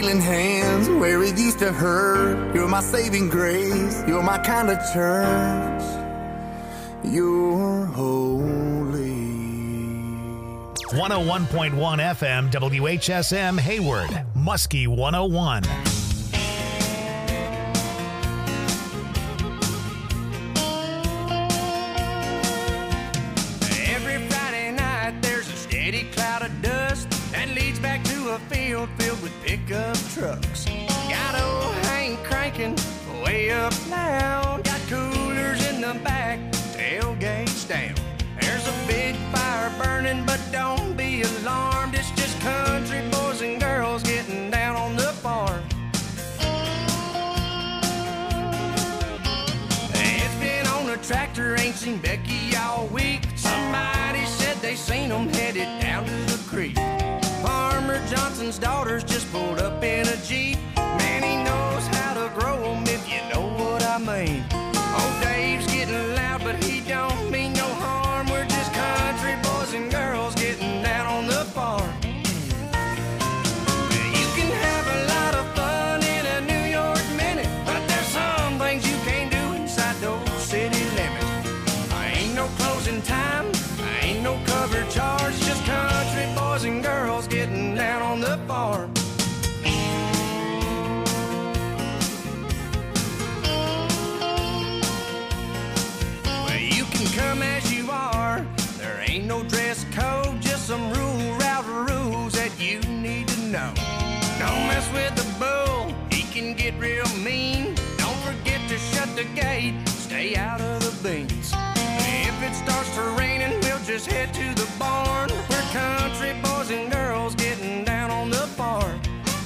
healing hands where it used to hurt. You're my saving grace. You're my kind of church. You're holy. 101.1 FM WHSM Hayward, Muskie 101. Every Friday night there's a steady cloud of dust that leads back to a field filled with pickup trucks. Got old Hank cranking way up loud. Got coolers in the back, tailgates down. There's a big fire burning, but don't be alarmed. It's just country boys and girls getting down on the farm. It's been on a tractor, ain't seen Becky all week. Somebody said they seen them headed down to the creek. Farmer Johnson's daughters just pulled up in a Jeep. Man, he knows how to grow them, if you know what I mean. Old Dave's getting loud, but he don't mean no harm. We're just country boys and girls getting down on the farm. You can have a lot of fun in a New York minute, but there's some things you can't do inside those city limits. Ain't no closing time, ain't no cover charge, just country boys and girls getting down on the farm. Well, you can come as you are, there ain't no dress code, just some route rules that you need to know. Don't mess with the bull, he can get real mean. Don't forget to shut the gate, stay out of the beans. If it starts to raining, we'll just head to the barn. We're country boys and girls getting down on the farm.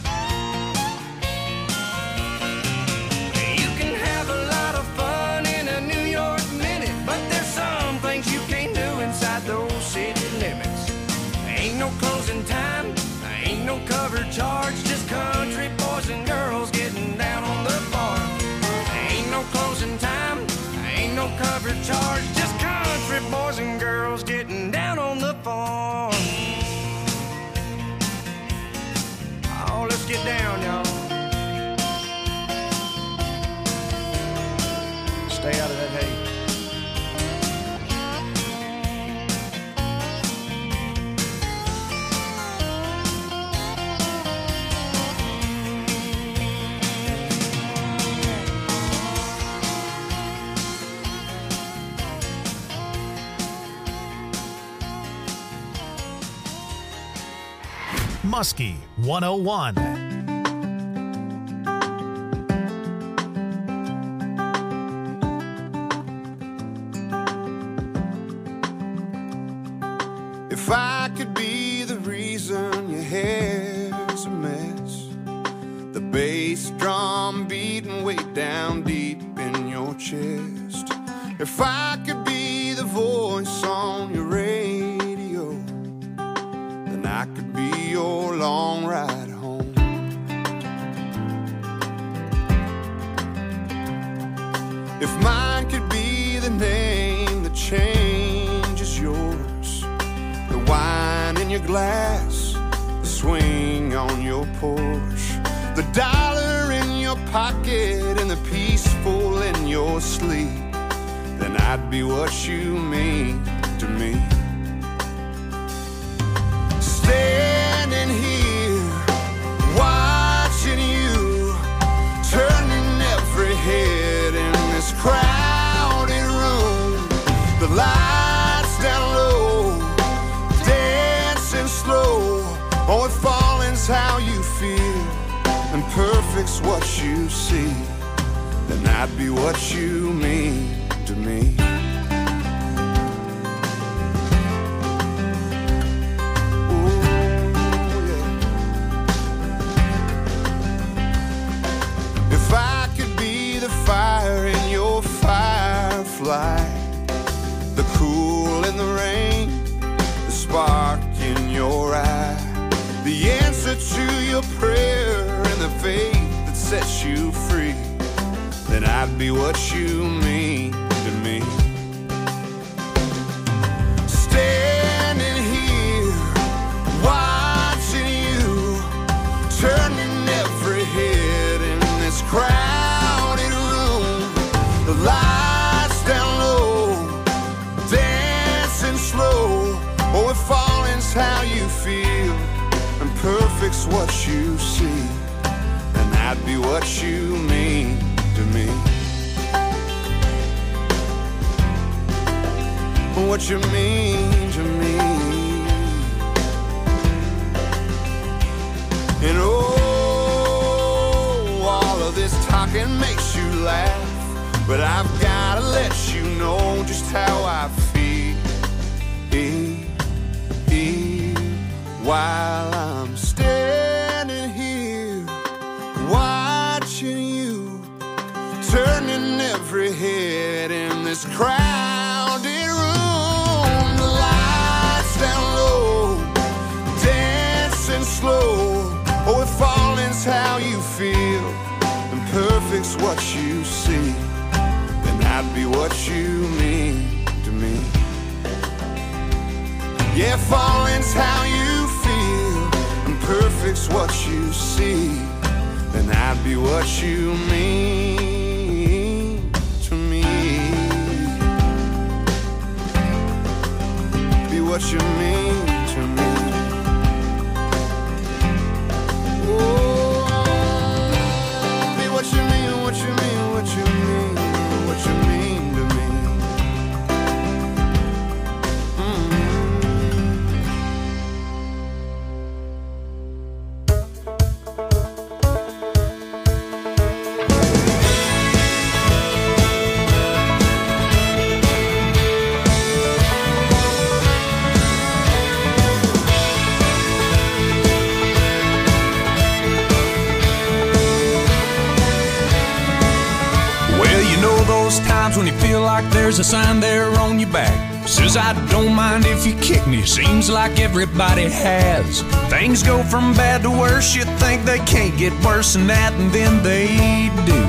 You can have a lot of fun in a New York minute, but there's some things you can't do inside those city limits. Ain't no closing time, ain't no cover charge, just country boys and girls getting down on the farm. Ain't no closing time, ain't no cover charge, just country boys and girls getting down on the farm. Oh, let's get down, y'all. Stay out of that hay. Muskie 101. If I could be the reason your hair's a mess, the bass drum beating way down deep in your chest. If I could be the voice on your radio, then I could be your long ride home. If mine could be the name that changes yours, the wine in your glass, the swing on your Porsche, the dollar in your pocket and the peaceful in your sleep, then I'd be what you mean to me. Standing here, watching you, turning every head in this crowded room. The lights down low, dancing slow. Oh, if falling's how you feel and perfect's what you see, then I'd be what you mean to me. Fire in your firefly, the cool in the rain, the spark in your eye, the answer to your prayer and the faith that sets you free, then I'd be what you mean to me. Standing here, watching you, turning every you feel, and perfect's what you see, and that'd be what you mean to me. What you mean to me. And oh, all of this talking makes you laugh, but I've gotta let you know just how I feel while I'm standing here watching you, turning every head in this crowded room. The lights down low, dancing slow. Oh, if falling's how you feel, and perfect's what you see, then that'd be what you mean to me. Yeah, falling's how you feel, and perfect's what you see, then that'd be what you mean to me. Be what you mean to me. Oh, be what you mean, what you mean, what you mean, what you mean to me. Times when you feel like there's a sign there on your back says I don't mind if you kick me. Seems like everybody has. Things go from bad to worse. You think they can't get worse than that, and then they do.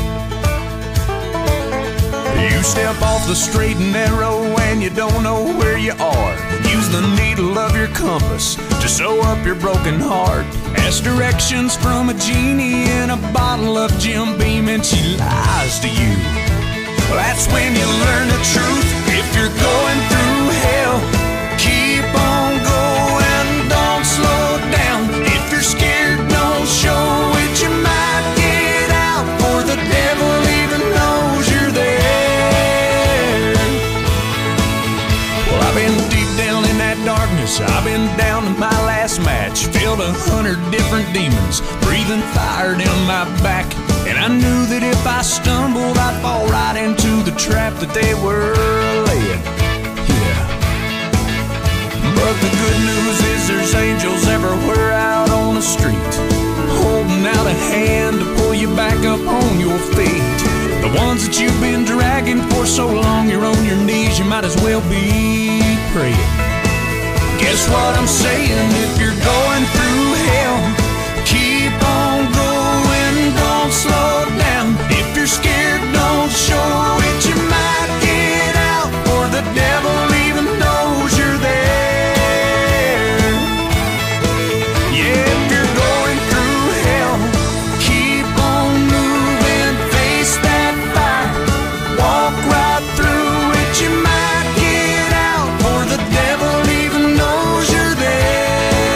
You step off the straight and narrow and you don't know where you are. Use the needle of your compass to sew up your broken heart. Ask directions from a genie in a bottle of Jim Beam and she lies to you. That's when you learn the truth. If you're going through hell, keep on going, don't slow down. If you're scared, don't show it. You might get out, for the devil even knows you're there. Well, I've been deep down in that darkness. I've been down to my last match. Filled 100 different demons, breathing fire down my back. And I knew that if I stumbled, I'd fall right into the trap that they were laying. Yeah. But the good news is there's angels everywhere out on the street, holding out a hand to pull you back up on your feet. The ones that you've been dragging for so long, you're on your knees, you might as well be praying. Guess what I'm saying? If you're going through hell, keep on going, don't slow down. If you're scared, don't show it. You might get out, or the devil even knows you're there. Yeah, if you're going through hell, keep on moving, face that fire, walk right through it. You might get out, or the devil even knows you're there.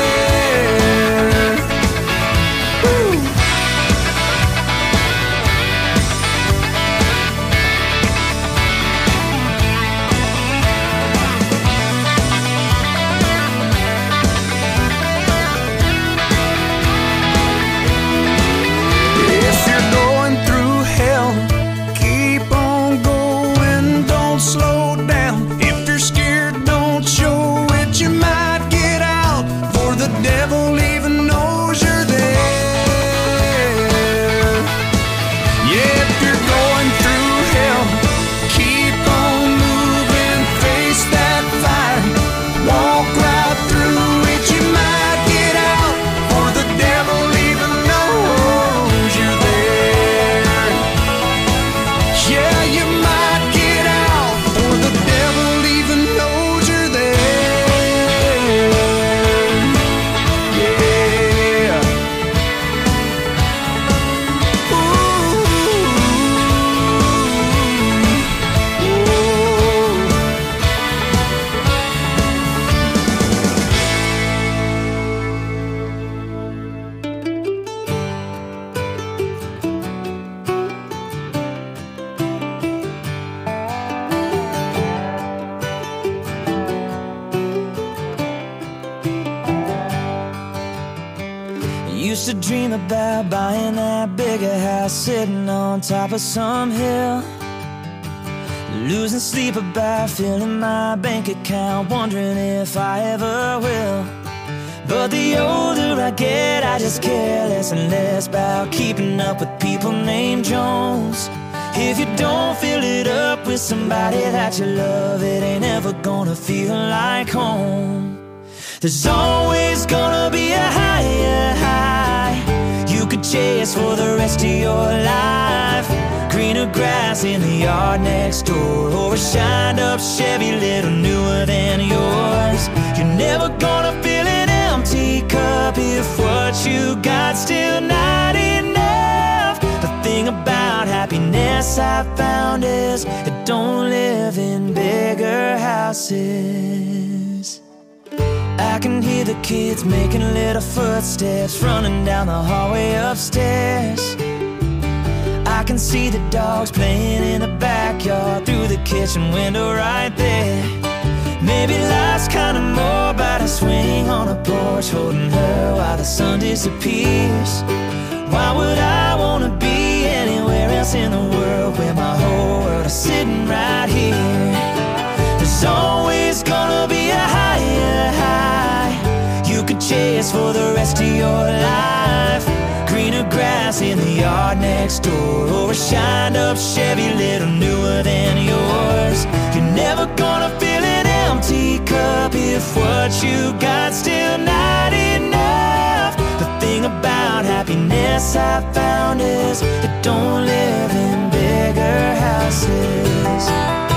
Used to dream about buying that bigger house, sitting on top of some hill. Losing sleep about filling my bank account, wondering if I ever will. But the older I get, I just care less and less about keeping up with people named Jones. If you don't fill it up with somebody that you love, it ain't ever gonna feel like home. There's always gonna be a higher high you could chase for the rest of your life. Greener grass in the yard next door, or a shined up Chevy little newer than yours. You're never gonna fill an empty cup if what you got still not enough. The thing about happiness I found is it don't live in bigger houses. I can hear the kids making little footsteps running down the hallway upstairs. I can see the dogs playing in the backyard through the kitchen window right there. Maybe life's kinda more about a swing on a porch, holding her while the sun disappears. Why would I wanna be anywhere else in the world where my whole world is sitting right here? There's always gonna be a higher high you could chase for the rest of your life. Greener grass in the yard next door, or a shined up Chevy little newer than yours. You're never gonna fill an empty cup if what you got still not enough. The thing about happiness I found is it don't live in bigger houses.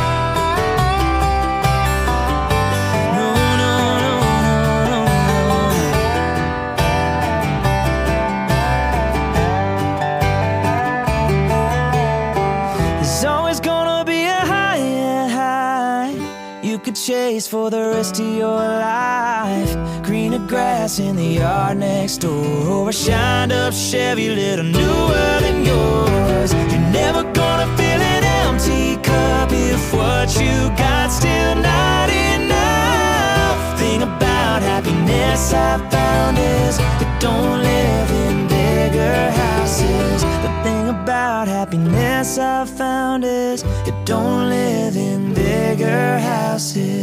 Chase for the rest of your life. Greener grass in the yard next door, or a shined up Chevy little newer than yours. You're never gonna fill an empty cup if what you got still not enough. Thing about happiness I found is it don't live in bigger houses. The thing about happiness I found is it don't live in bigger houses.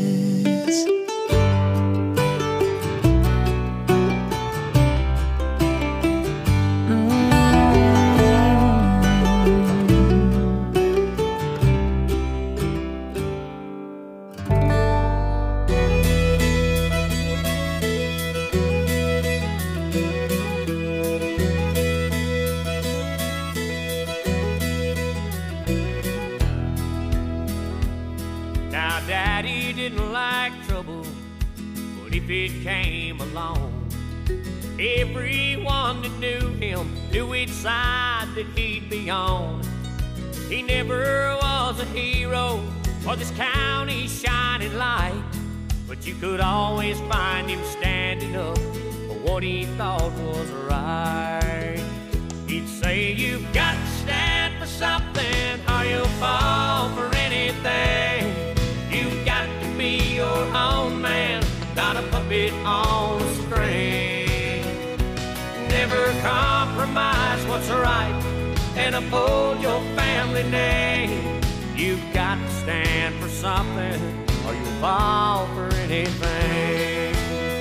It came along. Everyone that knew him knew which side that he'd be on. He never was a hero or this county's shining light, but you could always find him standing up for what he thought was right. He'd say, you've got to stand for something or you'll fall for anything. You've got to be your own man, not a puppet on a string. Never compromise what's right and uphold your family name. You've got to stand for something or you'll fall for anything.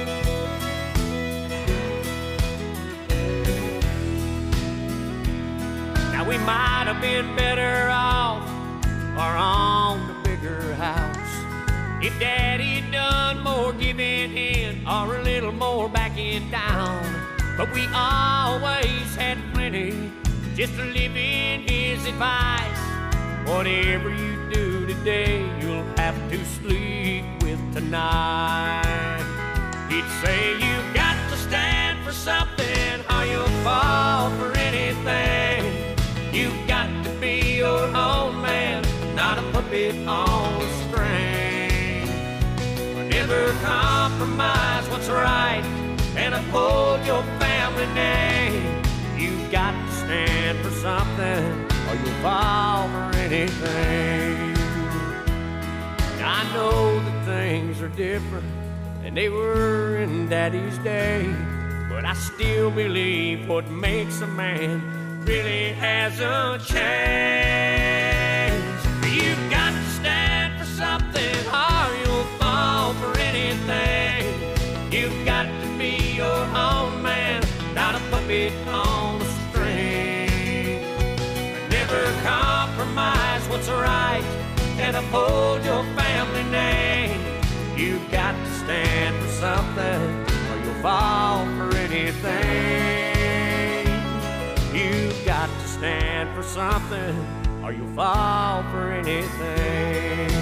Now we might have been better off or on the bigger house if Daddy'd done more giving in or a little more backing down. But we always had plenty just to live in his advice. Whatever you do today, you'll have to sleep with tonight. He'd say, you've got to stand for something or you'll fall for anything. You've got to be your own man, not a puppet on a string. Never compromise what's right and uphold your family name. You've got to stand for something or you'll fall for anything. I know that things are different than they were in Daddy's day, but I still believe what makes a man really hasn't changed. You've got to stand for something or you'll fall for anything. You've got to be your own man, not a puppet on a string. Never compromise what's right and uphold your family name. You've got to stand for something or you'll fall for anything. You've got to stand for something or you'll fall for anything.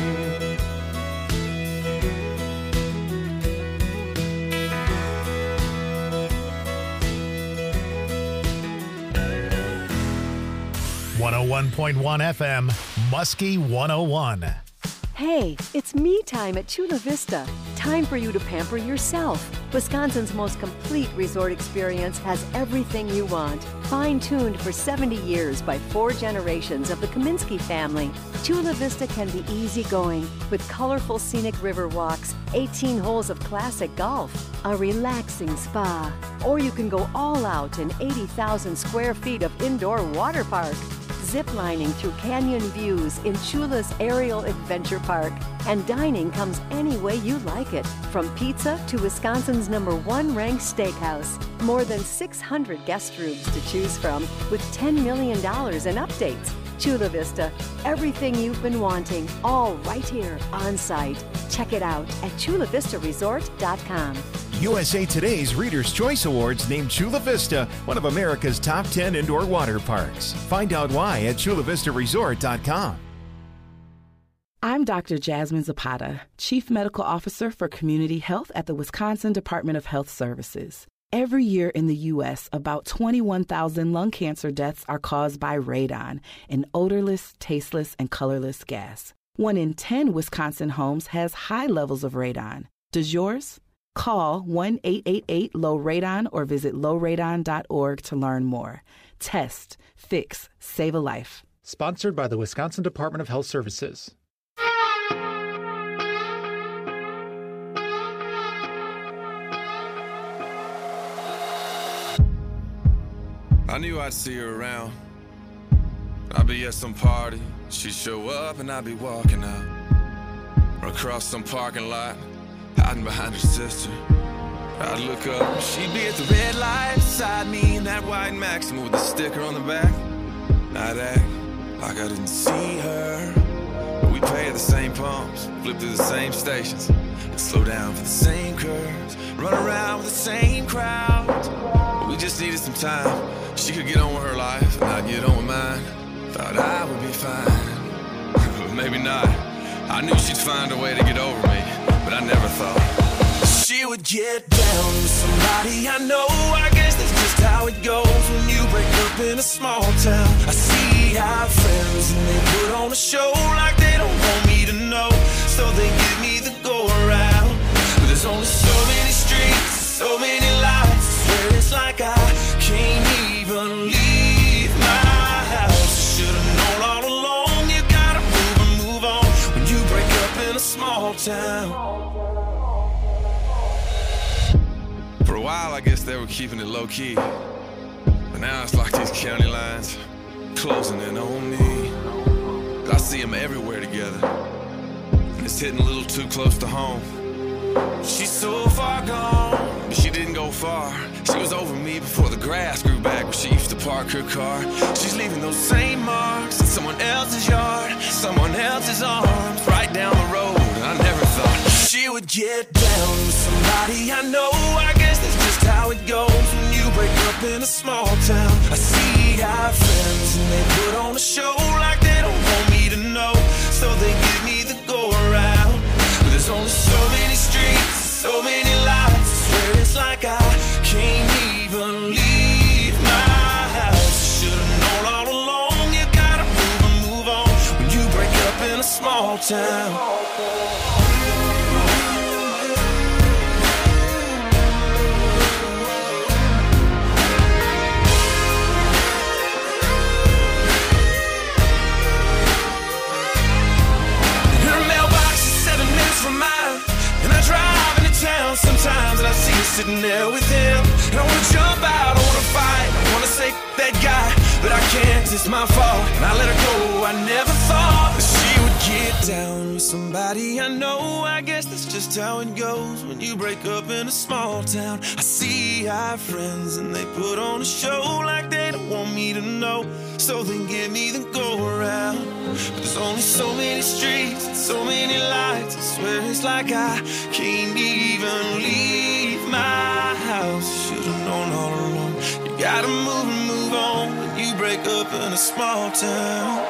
101.1 FM, Muskie 101. Hey, it's me time at Chula Vista. Time for you to pamper yourself. Wisconsin's most complete resort experience has everything you want. Fine-tuned for 70 years by 4 generations of the Kaminsky family, Chula Vista can be easygoing with colorful scenic river walks, 18 holes of classic golf, a relaxing spa, or you can go all out in 80,000 square feet of indoor water park. Ziplining through canyon views in Chula's Aerial Adventure Park. And dining comes any way you like it, from pizza to Wisconsin's #1 ranked steakhouse. More than 600 guest rooms to choose from with $10 million in updates. Chula Vista, everything you've been wanting, all right here on site. Check it out at chulavistaresort.com. USA Today's Reader's Choice Awards named Chula Vista one of America's top 10 indoor water parks. Find out why at chulavistaresort.com. I'm Dr. Jasmine Zapata, Chief Medical Officer for Community Health at the Wisconsin Department of Health Services. Every year in the U.S., about 21,000 lung cancer deaths are caused by radon, an odorless, tasteless, and colorless gas. 1 in 10 Wisconsin homes has high levels of radon. Does yours? Call 1-888-LOW-RADON or visit lowradon.org to learn more. Test, fix, save a life. Sponsored by the Wisconsin Department of Health Services. I knew I'd see her around. I'd be at some party, she'd show up and I'd be walking out. Or across some parking lot, hiding behind her sister. I'd look up, she'd be at the red light beside me in that white Maxima with the sticker on the back. I'd act like I didn't see her, but we pay at the same pumps, flip through the same stations, and slow down for the same curves, run around with the same crowds. But we just needed some time. She could get on with her life, and I'd get on with mine. Thought I would be fine, but maybe not. I knew she'd find a way to get over me, but I never thought she would get down with somebody I know. I guess that's just how it goes when you break up in a small town. I see our friends and they put on a show like they don't want me to know, so they give me the go around. But there's only so many streets, so many lights. I swear it's like I can't even leave my house. Should've known all along you gotta move on when you break up in a small town. For a while, I guess they were keeping it low-key. But now it's like these county lines closing in on me. I see them everywhere together, and it's hitting a little too close to home. She's so far gone, but she didn't go far. She was over me before the grass grew back where she used to park her car. She's leaving those same marks in someone else's yard, someone else's arms, right down the road. And I never thought she would get down with somebody I know. I guess that's just how it goes when you break up in a small town. I see our friends and they put on a show like they don't want me to know, so they give me the go around. But there's only so many streets, so many lights. I swear it's like I can't even leave my house. Should've known all along you gotta move on when you break up in a small town. From mine, and I drive into town sometimes, and I see her sitting there with him. And I wanna jump out, I wanna fight, I wanna say that guy, but I can't, it's my fault. And I let her go, I never thought that she would get down with somebody I know. I guess that's just how it goes when you break up in a small town. I see our friends and they put on a show like they don't want me to know. So then give me the go around. But there's only so many streets and so many lights. I swear it's like I can't even leave my house. Should've known all along. You gotta move and move on when you break up in a small town.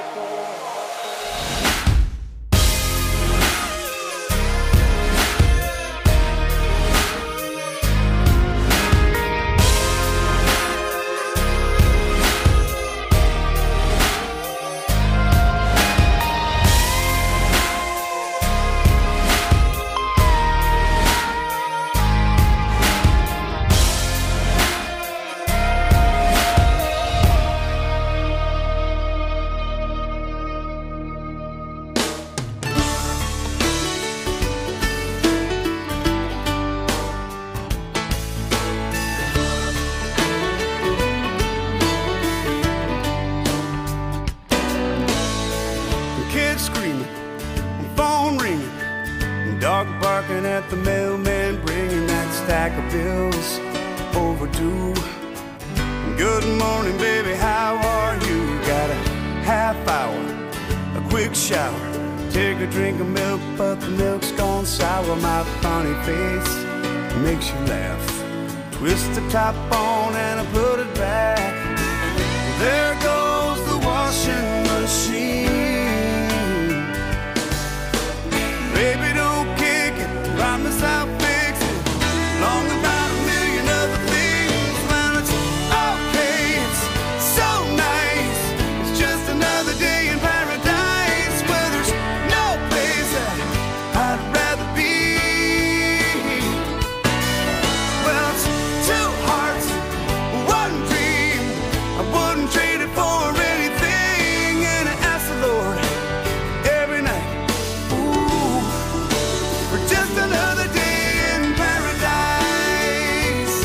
The mailman bringing that stack of bills overdue. Good morning, baby, how are you? Got a half hour, a quick shower, take a drink of milk, but the milk's gone sour. My funny face makes you laugh. Twist the top on and I put it back. There goes the washing machine. Baby, don't kick it, promise I'll fix it. Long about a million other things. Well, it's okay, it's so nice. It's just another day in paradise where there's no place that I'd rather be. Well, it's two hearts, one dream. I wouldn't trade it for anything. And I ask the Lord every night, ooh, for just another day in paradise.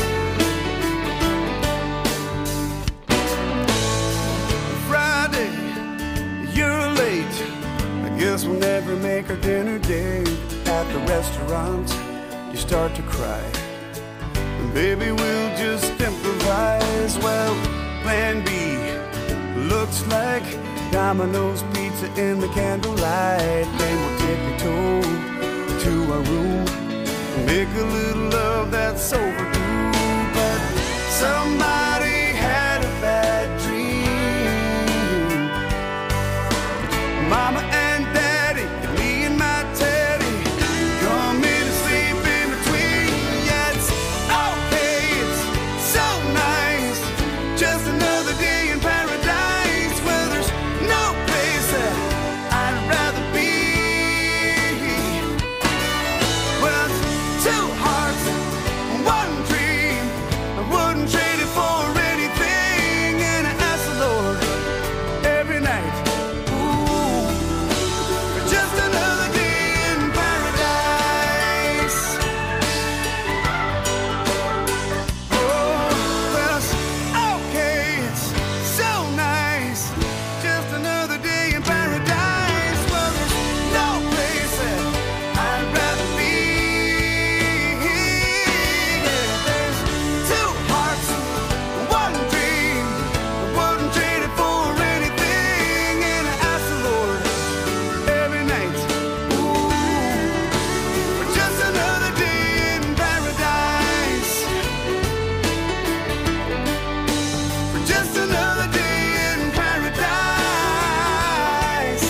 Friday, you're late. I guess we'll never make our dinner date. At the restaurant, you start to cry. And baby, we'll just improvise. Well, plan B looks like Domino's pizza in the candlelight. Then we'll take a tour to our room and make a little love that's overdue. But somebody had a bad dream. Mama and Daddy, and me and my Teddy, come in and sleep in between. Yeah, it's okay, it's so nice. Just another day in paradise where there's no place that I'd rather be. Well, it's two hearts, one dream. I wouldn't trade it for anything. And I ask the Lord every night, ooh, for just another day in paradise. Oh, well, it's okay, it's so nice. Just another day in paradise. Well, there's no place that I'd rather be. Yeah, there's two hearts, one dream. I wouldn't trade it for anything. And I ask the Lord every night, ooh, for just another day in paradise. For just another day in paradise.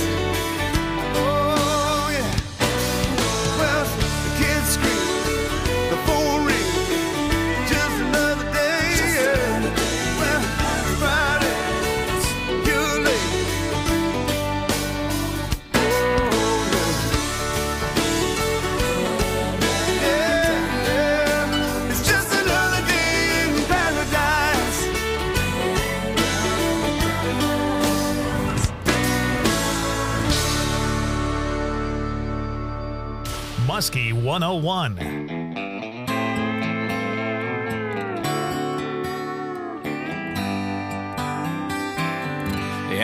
Oh, yeah. Well, the kids scream, the phone rings. Just another day. Yeah. Well, Friday, you're late. Oh, yeah. Yeah. It's just another day in paradise. Muskie 101.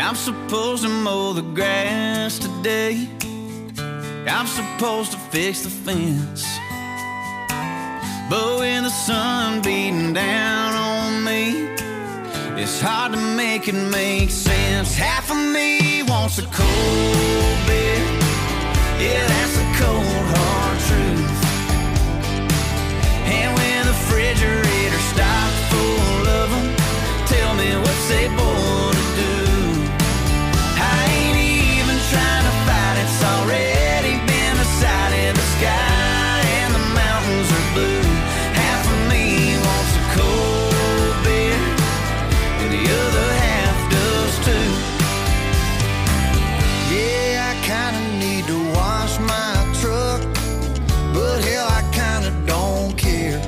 I'm supposed to mow the grass today. I'm supposed to fix the fence. But when the sun beating down on me, it's hard to make it make sense. Half of me wants a cold beer. Yeah, that's a cold, hard truth. And when the refrigerator's stocked full of them, tell me what's they born to do. I ain't even trying to fight, it's already been decided. The sky and the mountains are blue. Half of me wants a cold beer, and the other half does too. Yeah, I kinda need to wash my truck, but hell, I kinda don't care.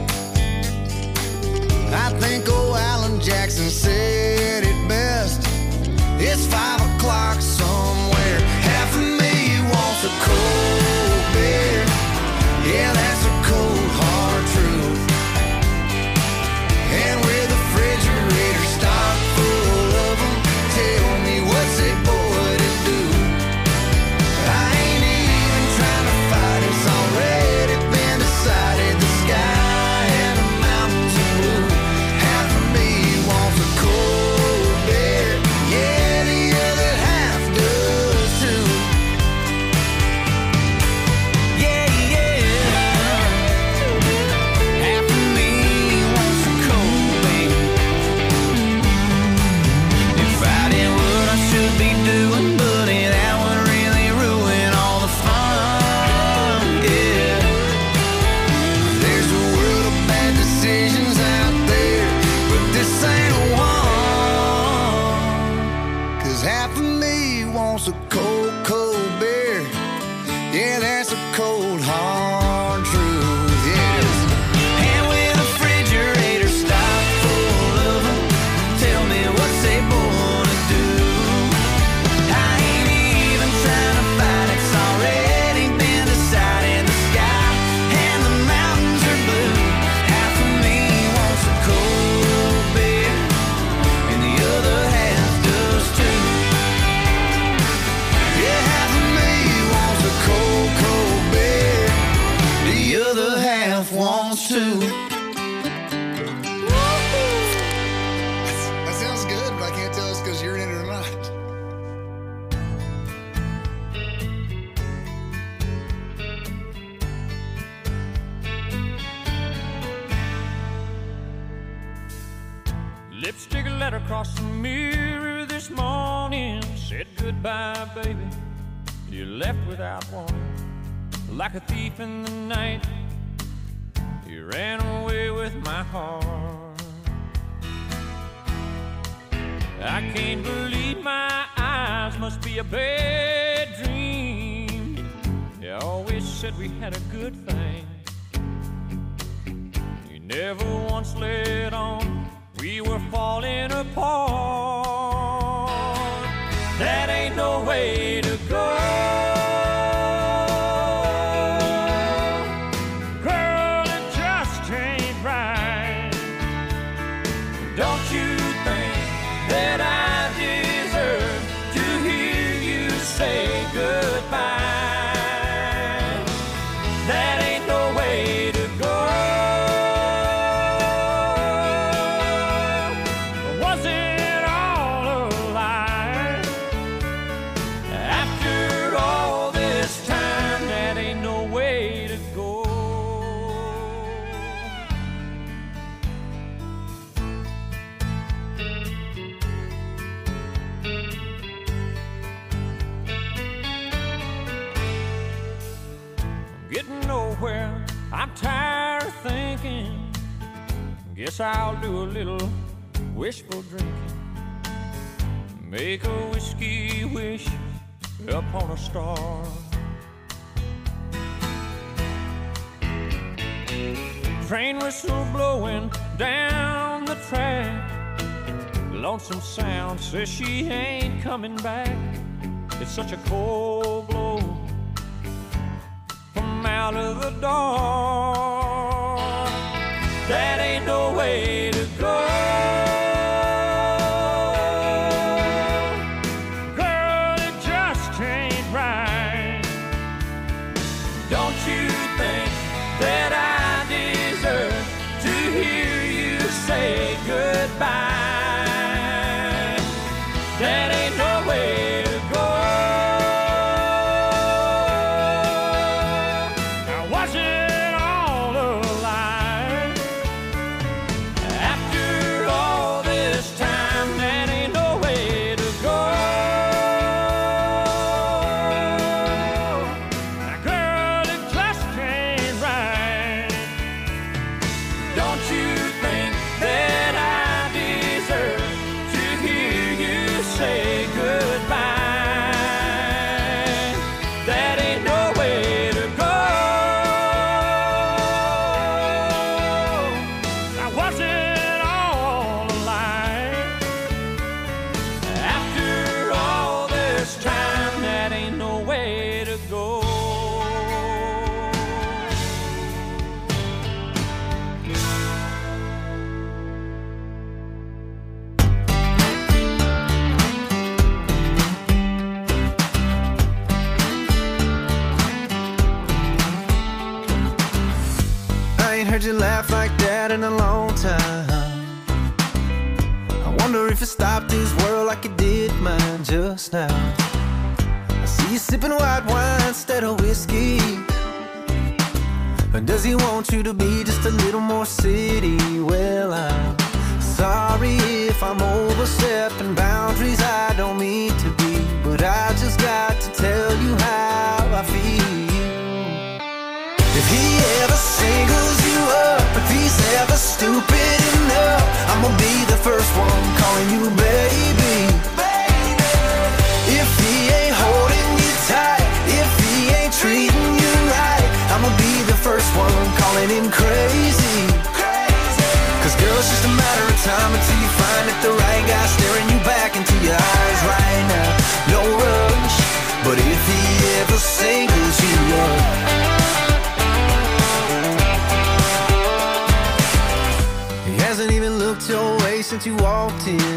I think old Alan Jackson said it best. It's 5 o'clock somewhere. Half of me wants a cold beer. Yeah, that's a cold, hard truth. And with the refrigerator stocked full of them, tell me what's a boy to do. I ain't even trying to fight, it's already been decided. The sky and the mountains are blue. Half of me wants a cold beer. Yeah, the other half does too. Yeah, yeah. Half of me wants a cold beer. If I did what I should be doing, buddy, that would really ruin all the fun. Yeah. There's a world of bad decisions out there, but this ain't one. 'Cause half of me wants a cold, cold beer. Yeah, that's a cold, hard truth. Yes. And with the refrigerator stocked full of them, tell me what's they born to do. I ain't even trying to fight, it's already been decided. The sky and the mountains are blue. Half of me wants a cold beer, and the other half does too. Yeah, half of me wants a cold, cold beer. The other half wants to. That sounds good, but I can't tell us because you're in it or not. Lipstick letter across the mirror this morning said goodbye, baby. You left without warning, like a thief in the night. You ran away with my heart. I can't believe my eyes, must be a bad dream. You always said we had a good thing. You never once let on we were falling apart. That ain't no way to go. Girl, it just ain't right. Don't you think that I deserve to hear you say goodbye? That ain't no way to go. Was it all a lie? After all this time, that ain't no way to go. I'm getting nowhere, I'm tired of thinking. Guess I'll do a little wishful drinking. Make a whiskey wish upon a star. Train whistle blowing down the track. Lonesome sound says she ain't coming back. It's such a cold blow from out of the dark. That ain't no way to go. goodbye. That ain't no way to go. Now was it all a lie? After all this time, that ain't no way to go. Now girl, it just ain't right. Don't you think that I deserve to hear you say goodbye? That ain't no way to go. Now was it all a lie? After all this time, that ain't no way to go. I ain't heard you laugh like that in a long time. I wonder if you stopped this world like you did mine just now. I see you sipping white wine instead of whiskey. Or does he want you to be just a little more city? Well, I'm sorry if I'm overstepping boundaries I don't mean to be, but I just got to tell you how I feel. If he ever singles you up, if he's ever stupid enough, I'ma be the first one calling you baby. If he ain't holding you tight, if he ain't treating you right, I'ma be the first one calling him crazy. Cause girl, it's just a matter of time until you find that the right guy staring you back into your eyes right now. No rush, but if he ever singles you up, he hasn't even looked your way since you walked in.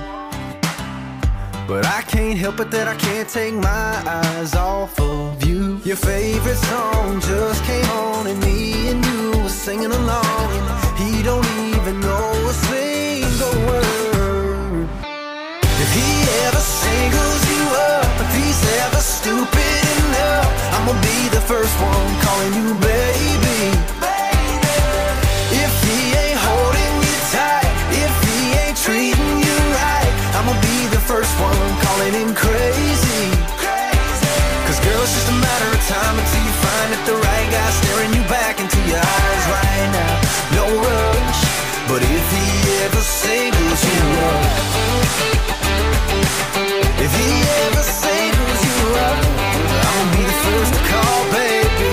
But I can't help it that I can't take my eyes off of you. Your favorite song just came on and me and you were singing along, and he don't even know a single word. If he ever singles you up, if he's ever stupid enough, I'ma be the first one calling you baby. If he ain't holding you tight, if he ain't treating you right, I'ma be the first one calling him crazy. Cause girl, it's just a matter of time until you find that the right guy staring you back into your eyes right now. No rush, but if he ever singles you up, if he ever singles you up, I'ma be the first to call, baby.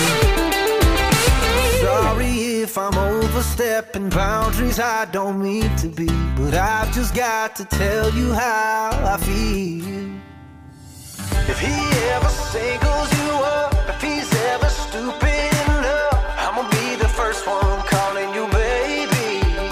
Sorry if I'm overstepping boundaries I don't mean to be, but I've just got to tell you how I feel. If he ever singles you up, if he's ever stupid enough, I'ma be the first one calling you baby.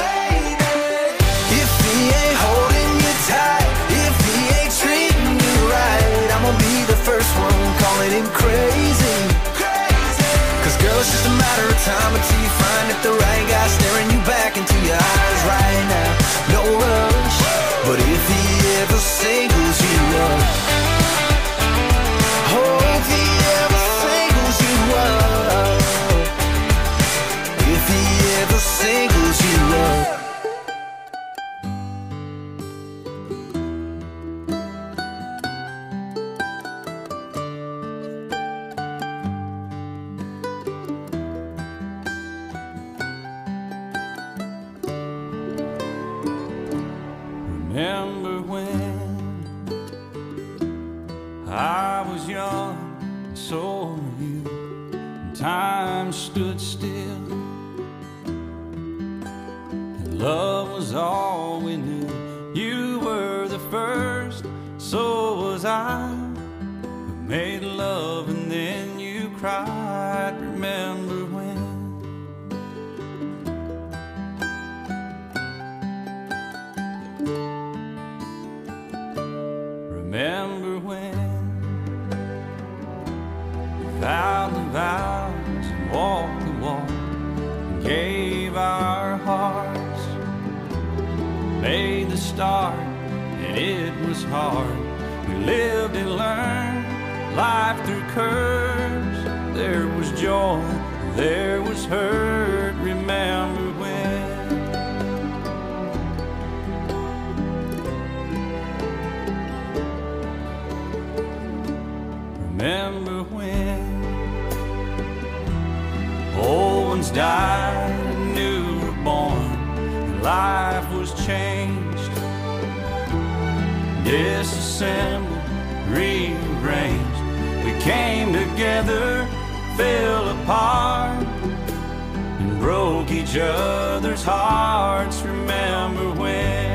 If he ain't holding you tight, if he ain't treating you right, I'ma be the first one calling him crazy. Cause girl, it's just a matter of time until you find that the right guy staring you back into your eyes right now. No rush, but if he ever singles you up, oh, if he ever singles you up, if he ever singles you up. Remember when I was young, and so were you, and time stood still, and love was all we knew. You were the first, so was I. We made love and then you cried. Remember when? Remember when we vowed the vows and walked the walk and gave our hearts? made the start, and it was hard. We lived and learned life through curves. There was joy, there was hurt. Remember when? Remember when old ones died and new were born, and life was changed, disassembled, rearranged. We came together, fell apart, and broke each other's hearts. Remember when?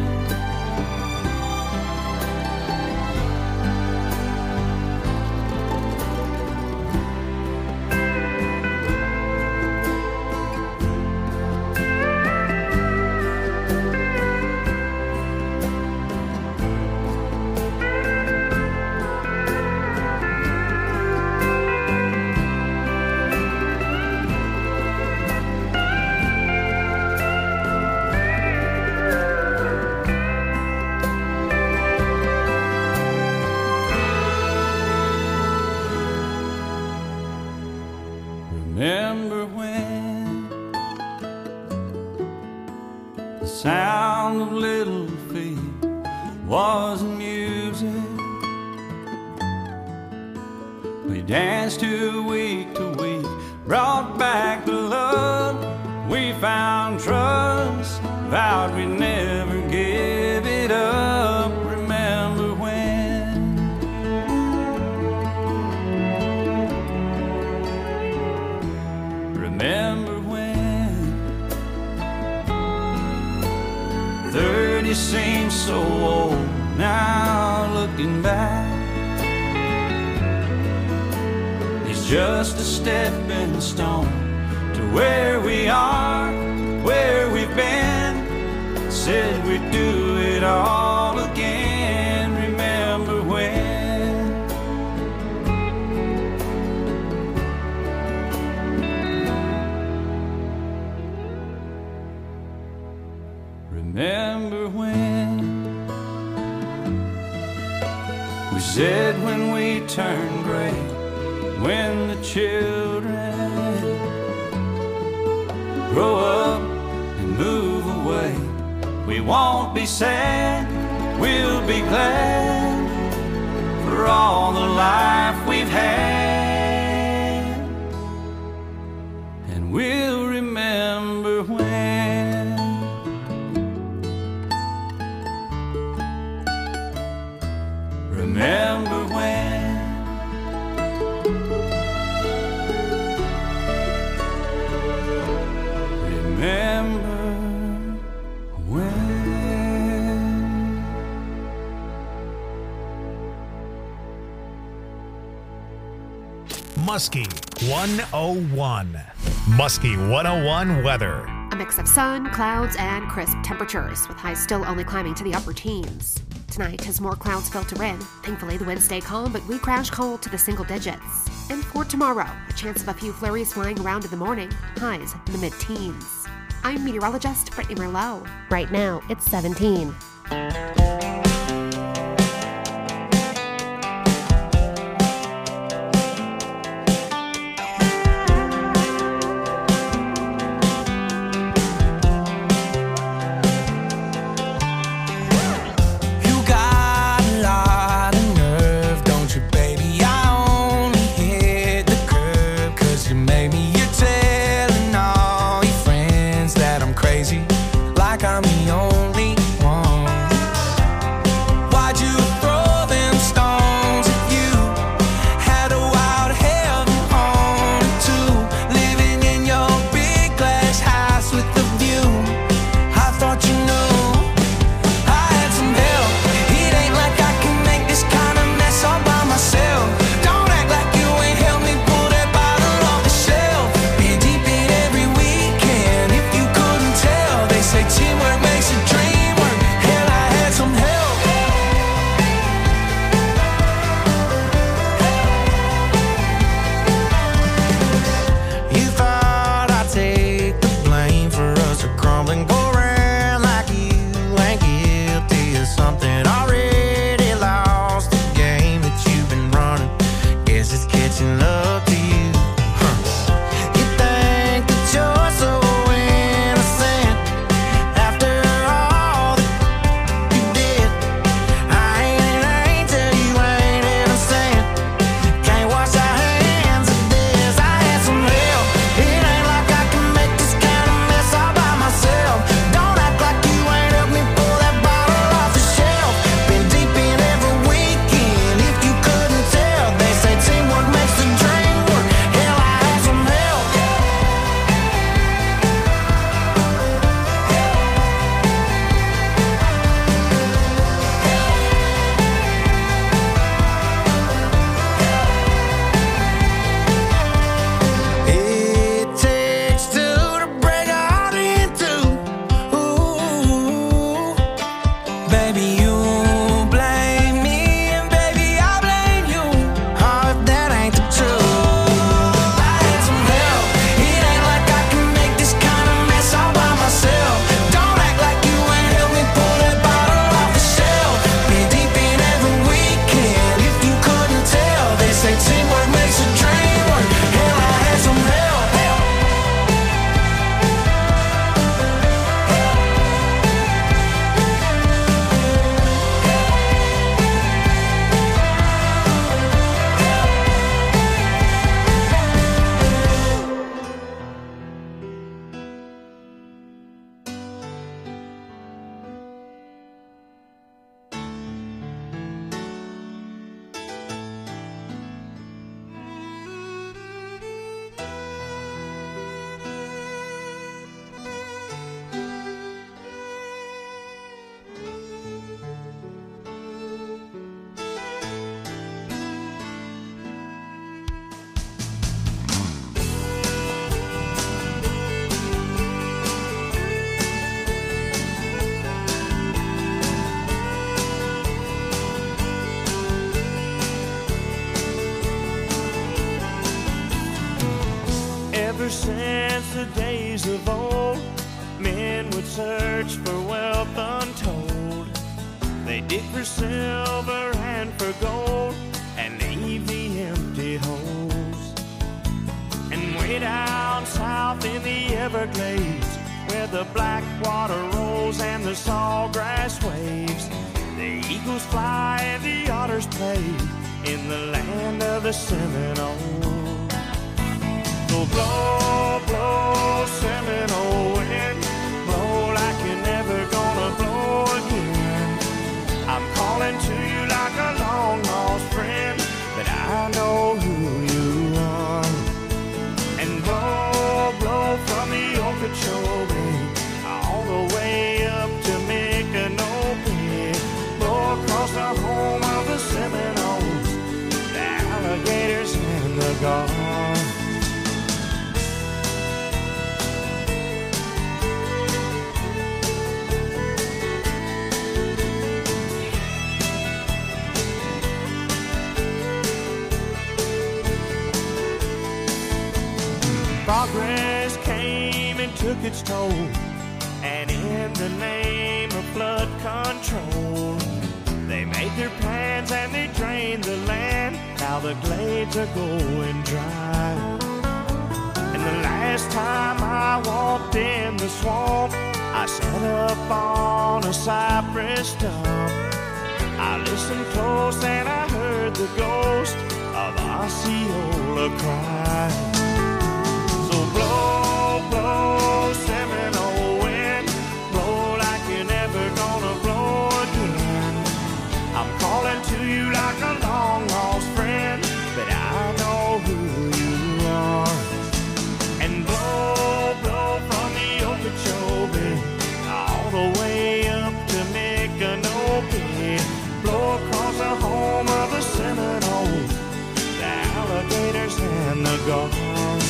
Remember when the sound of little feet was music? We danced to week, brought back the love. We found trust, vowed we'd never give it up. Remember when? Remember when 30 seems so old now, looking back. It's just a stepping stone to where we are, where we've been. Said we'd do it all again. Remember when? Remember when we said when we turn gray, when the children grow up and move away, we won't be sad, we'll be glad for all the life we've had, and we'll remember when. Remember when. Remember when. Muskie 101. Muskie 101 weather. A mix of sun, clouds, and crisp temperatures, with highs still only climbing to the upper teens. Tonight, as more clouds filter in, thankfully the winds stay calm, but we crash cold to the single digits. And for tomorrow, a chance of a few flurries flying around in the morning, highs in the mid-teens. I'm meteorologist Brittany Merlot. Right now, it's 17. Teamwork makes a the days of old, men would search for wealth untold. They dig for silver and for gold and leave the empty holes. And way down south in the Everglades, where the black water rolls and the sawgrass waves, the eagles fly and the otters play in the land of the Seminoles. So blow, blow, Seminole wind, blow like you're never gonna blow again. I'm calling to you like a long lost friend, but I know who you are. And blow, blow from the Okeechobee all the way up to Micanopy, blow across the home of the Seminoles, the alligators and the gulls. Progress came and took its toll, and in the name of flood control, they made their plans and they drained the land. Now the glades are going dry. And the last time I walked in the swamp, I sat up on a cypress stump. I listened close and I heard the ghost of Osceola cry. Blow, blow, Seminole wind, blow like you're never gonna blow again. I'm calling to you like a long lost friend, but I know who you are. And blow, blow from the Okeechobee all the way up to Micanopy, blow across the home of the Seminoles, the alligators and the gulls.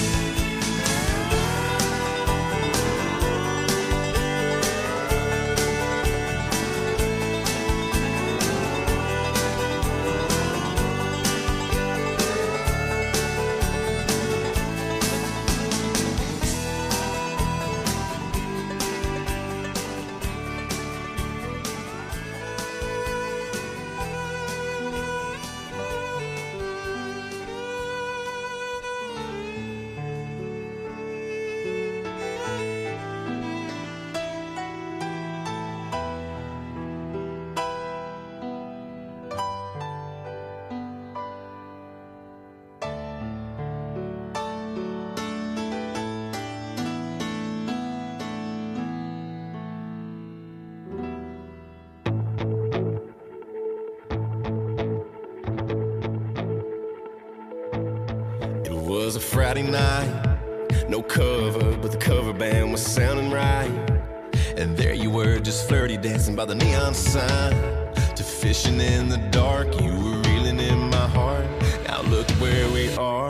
It was a Friday night, no cover, but the cover band was sounding right. And there you were, just flirty, dancing by the neon sign. To fishing in the dark, you were reeling in my heart. Now look where we are.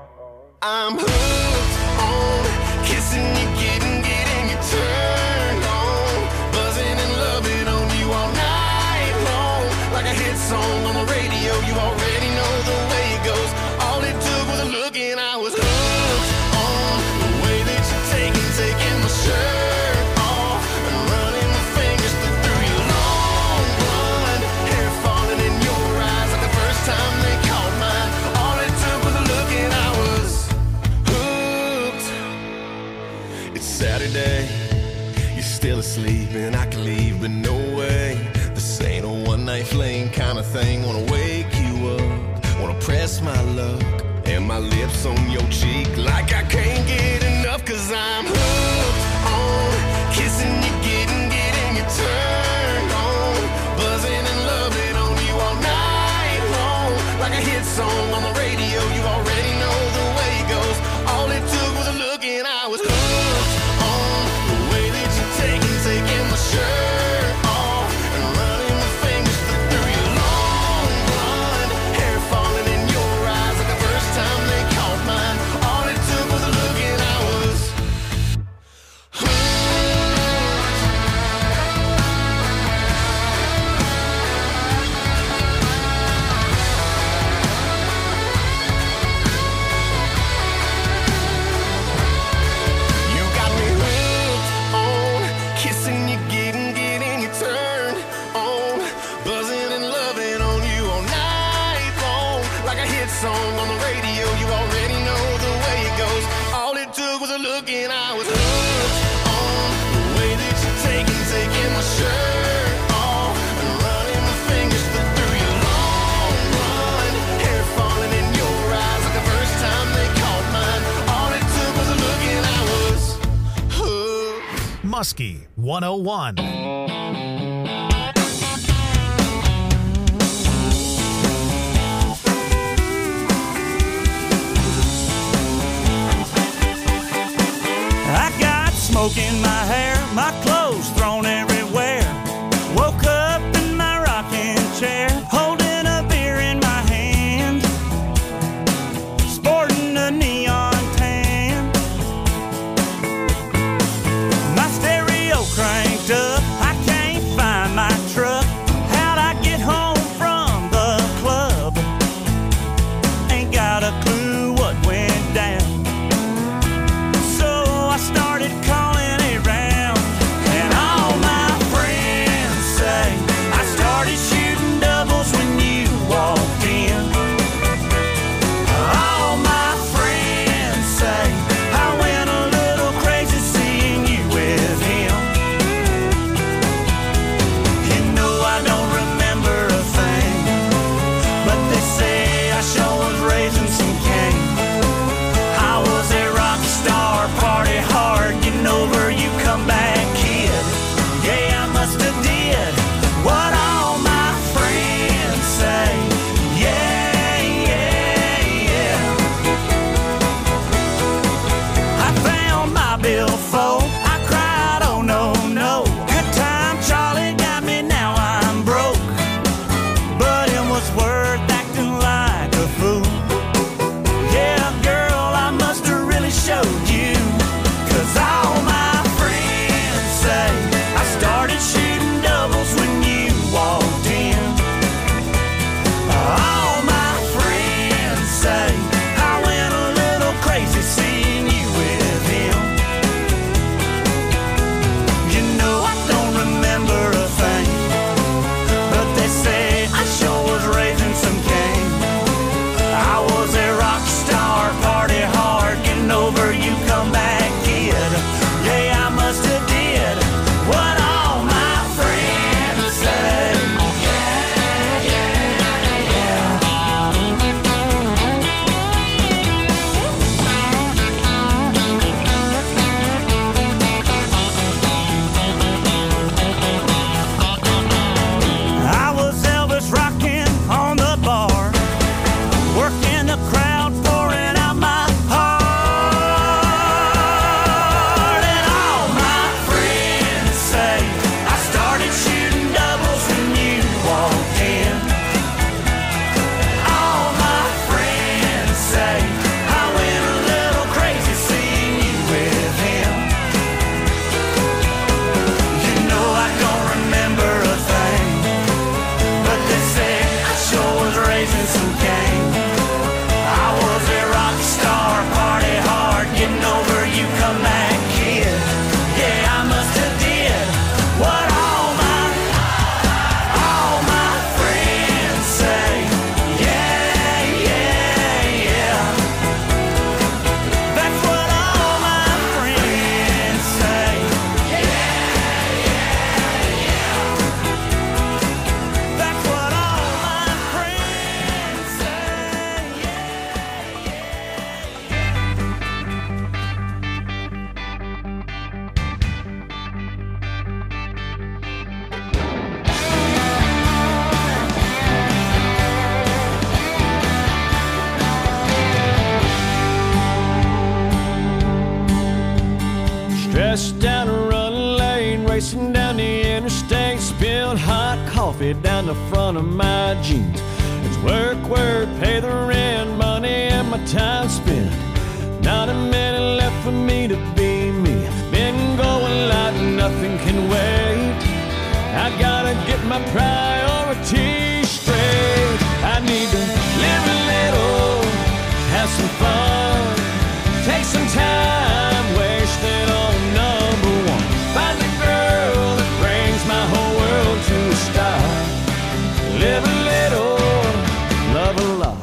I'm hooked on kissing you, getting you turned on, buzzing and loving on you all night long. Like a hit song on the radio, you already know the way it goes. All it took was a look and I was hooked on the way that you're taking my shirt off and running my fingers through your long blonde hair, falling in your eyes like the first time they caught mine. All it took was a look and I was hooked. It's Saturday, you're still asleep and I can leave, but no way. This ain't a one-night fling kind of thing. Wanna wake you up, wanna press my luck and my lips on your cheek like I can't get enough. Cause I'm hooked on kissing you, getting you turned on, buzzing and loving on you all night long. Like a hit song on the radio, you already know the way it goes. All it took was a look and I was hooked on the way that you're taking my shirt off and running my fingers through your long blonde hair, falling in your eyes like the first time they caught mine. All it took was a look and I Muskie 101. I got smoke in my hair, my clothes thrown everywhere. Woke up in my rocking chair, holding a beer in my hand, sporting a neon tan. My stereo cranked up, I can't find my truck. How'd I get home from the club? Ain't got a clue what went down. I started calling around, and all my friends say I started shooting doubles when you walked in. All my friends say I went a little crazy seeing you with him. You know I don't remember a thing, but they say I sure was raising some cane. I was a rock star, party hard, getting over you come back kid. Yeah, I must have did what all my friends say. Yeah, yeah, yeah. I found my billfold, I cried, oh no, no. Good time, Charlie got me, now I'm broke. But it was worth acting like a fool. Yeah, girl, I must have really showed you, 'cause all my friends say I started shooting doubles when you walked in. All my friends say I went a little crazy seeing you with him. You know I don't remember a thing, but they say I sure was raising some cane. I was a rock star, party hard, getting over you come back kid. Yeah, I must have did what all my friends say. Yeah, yeah, yeah. I was Elvis rocking on the bar, working the crowd, pouring out my heart. And all my friends say I started shooting doubles when you walked in. All my friends say I went a little crazy seeing you with him. You know I don't remember a thing, but they say I sure was raising some cane. I was a rock star, party hard, getting over you come back kid. Yeah, I must have did what all my friends say. Yeah, yeah, yeah. That's what all my friends say. Yeah, yeah, yeah. That's what all my friends say. Stressed down a run lane, racing down the interstate, spilled hot coffee down the front of my jeans. It's work, work, pay the rent, money and my time spent. Not a minute left for me to be me. Been going like nothing can wait. I gotta get my priorities straight. I need to live a little, have some fun, take some time, wasted on number one. Find the girl that brings my whole world to a stop. Live a little, love a lot.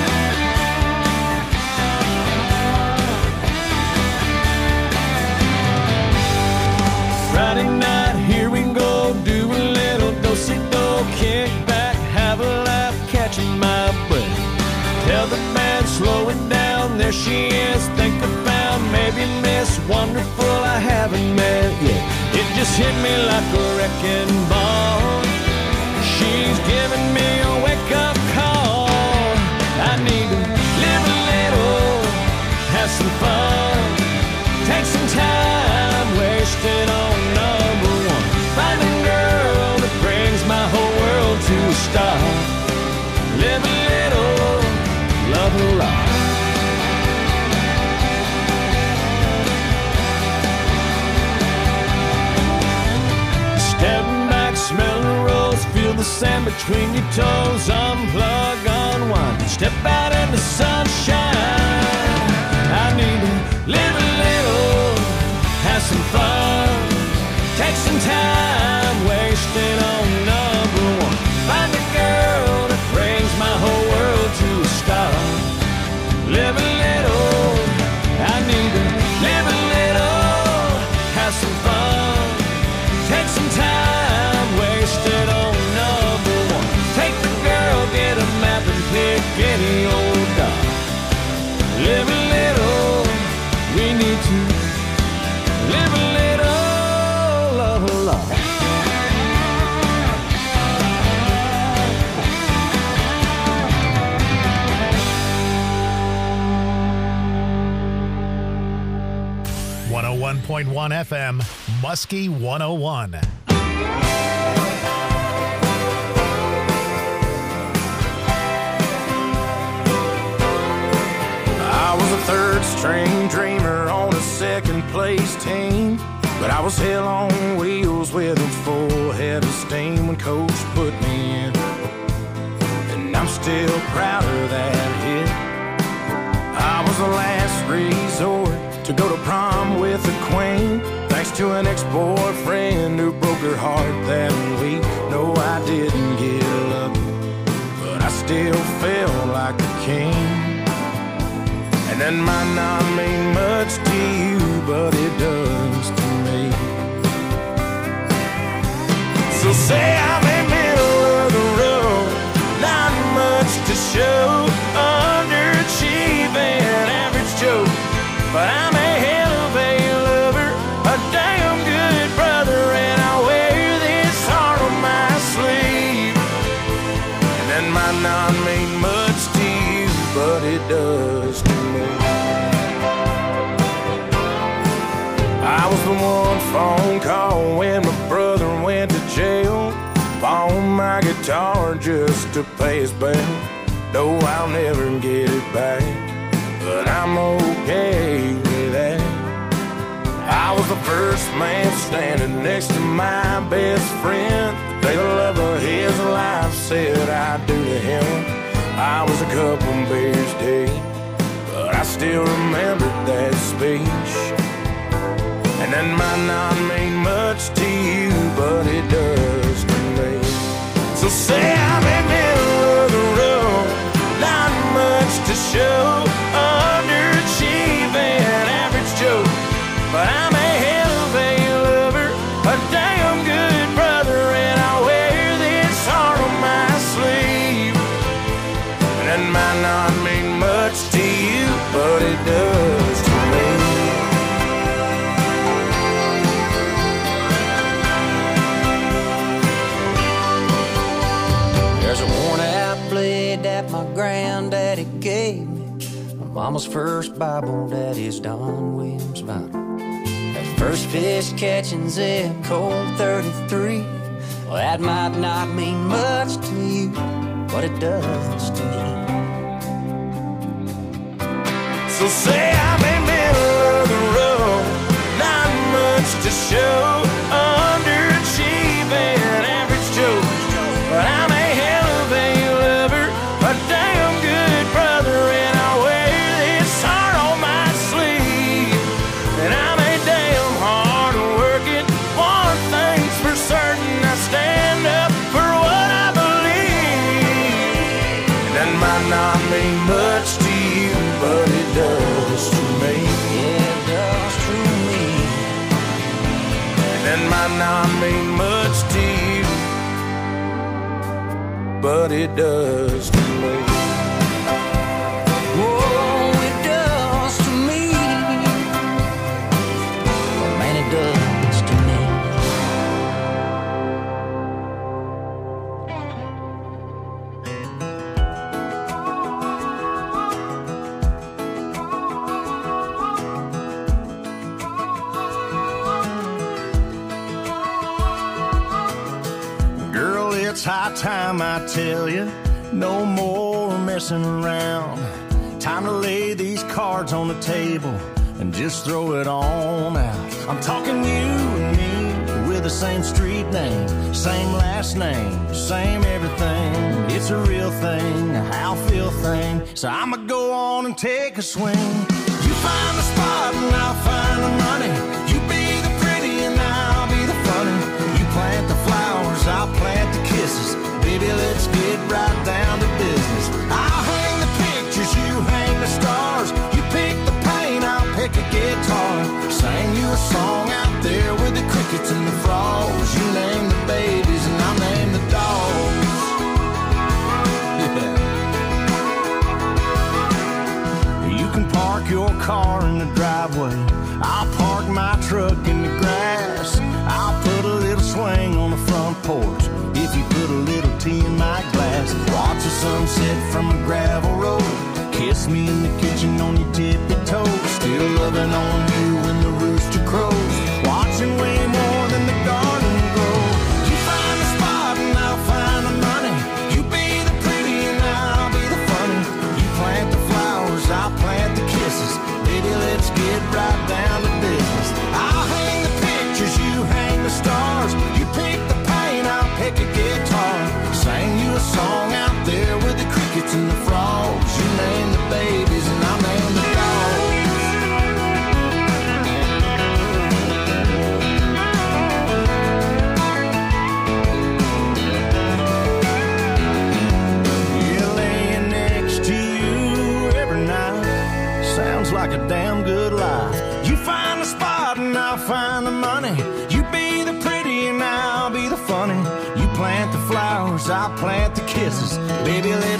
Friday night, here we go, do a little do-si-do, kick back, have a laugh, catching my breath. Tell the band, slow it down, there she is, think about maybe Miss Wonderful I haven't met yet. just hit me like a wrecking ball. She's giving me a wake-up call. I need to live a little, have some fun, take some time wasted on number one. Find a girl that brings my whole world to a stop. Live a little, love a lot. Step back, smell the rose, feel the sand between your toes. Unplug, unwind, step out in the sunshine. I need to live a little, have some fun, take some time wasted on number one. Find a girl that brings my whole world to a stop. Live a little, I need to live a little, have some fun, take some time wasted on number one. Take the girl, get a map and pick any old dot. Live a little, we need to live a little, love a lot. .1 FM, Muskie 101. I was a third string dreamer on a second place team, but I was hell on wheels with a full head of steam when coach put me in, and I'm still proud of that hit. I was the last resort to go to prom with the queen, thanks to an ex-boyfriend who broke her heart that week. No, I didn't get lucky, but I still felt like a king. And that might not mean much to you, but it does to me. So say I'm in middle of the road, not much to show, underachieving, average Joe, but I'm a hell of a lover, a damn good brother, and I wear this heart on my sleeve. And that might not mean much to you, but it does to me. I was the one phone call when my brother went to jail. Bought my guitar just to pay his bail. No, I'll never get it back, but I'm okay with that. I was the first man standing next to my best friend. The love of his life said I do to him. I was a couple beers deep, but I still remember that speech. And that might not mean much to you, but it does to me. So say I'm in the middle of the road, not much to show, underachieving, average Joe, but I'm a hell of a lover, a damn good brother, and I wear this heart on my sleeve. And that might not mean much to you, but it does to me. There's a worn-out blade that my granddaddy gave me, my mama's first Bible, daddy's Don Williams Bible. That first fish catching Zip Code 33, well, that might not mean much to you, but it does to me. So say I'm in the middle of the road, not much to show, underachieving, average Joe, but I'm a hell of a lover, a damn good brother, and I wear this heart on my sleeve. And I'm a damn hard working, one thing's for certain, I stand up for what I believe. And that might not mean much to you, but it does to me. Yeah, it does to me. And that might not mean much to you, but it does to me. Oh, it does to me. Oh, man, it does to me. it's high time I tell you, no more messing around. Time to lay these cards on the table and just throw it on out. I'm talking you and me with the same street name, same last name, same everything. It's a real thing, a how feel thing. So I'ma go on and take a swing. You find the spot and I'll find the money. You be the pretty and I'll be the funny. You plant the flowers, I'll plant the kisses. Baby, let's get right down to business. I'll hang the pictures, you hang the stars. You pick the paint, I'll pick a guitar. Sing you a song out there with the crickets and the frogs. You name the babies and I'll name the dogs. Yeah. You can park your car in the driveway. I'll park my truck in the grass. I'll put a little swing on the front porch if you put a little tea in my glass. Watch the sunset from a gravel road. Kiss me in the kitchen on your tippy toes. Still loving on you when the rooster crows. Watching way more than the garden grow. You find the spot and I'll find the money. You be the pretty and I'll be the funny. You plant the flowers, I'll plant the kisses. Baby, let's get right down to business. I'll hang the pictures, you hang the stars. You pick the paint, I'll pick a guitar. Sing you a song out there with the crickets and the frogs. You name the babies and I'll name the dogs. Yeah, laying next to you every night sounds like a damn good life. You find the spot and I'll find the money. You be the pretty and I'll be the funny. You plant the flowers, I'll plant the kisses. Baby, let's